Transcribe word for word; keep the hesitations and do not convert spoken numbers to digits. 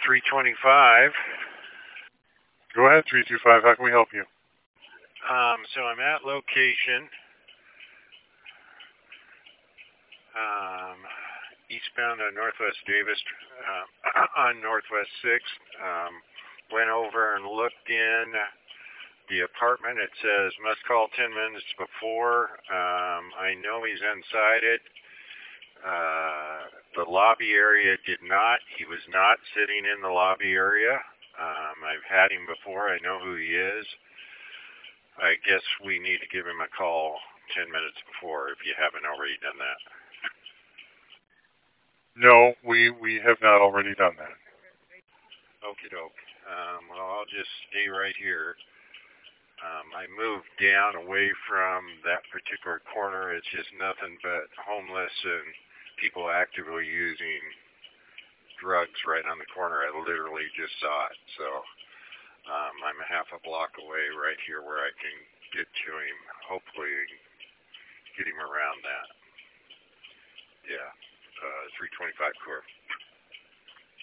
three twenty-five. Go ahead, three two five. How can we help you? Um, so I'm at location, um, eastbound on Northwest Davis, uh, on Northwest sixth. Um, went over and looked in the apartment. It says must call ten minutes before. Um, I know he's inside it. Uh, the lobby area did not. He was not sitting in the lobby area. Um, I've had him before. I know who he is. I guess we need to give him a call ten minutes before if you haven't already done that. No, we, we have not already done that. Okie doke. Um, well, I'll just stay right here. Um, I moved down away from that particular corner. It's just nothing but homeless and people actively using drugs right on the corner. I literally just saw it. So um, I'm a half a block away right here where I can get to him, hopefully get him around that. Yeah, uh, three twenty-five Core.